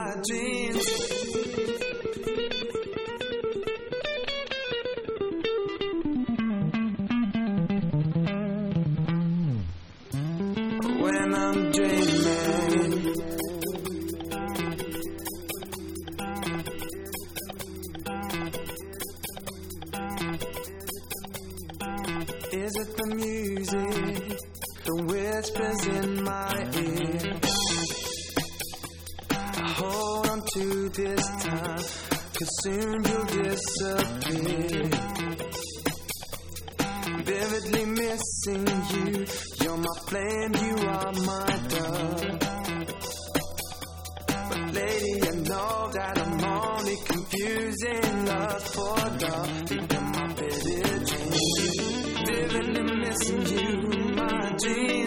my dreams. When I'm dreaming, is it the music, the whispers in my ear? I hold on to this time, 'cause soon you'll disappear. Vividly missing you, you're my flame, you are my dove. But lady, I know that I'm only confusing love for love. You're my vivid dream, vividly missing you, my dream.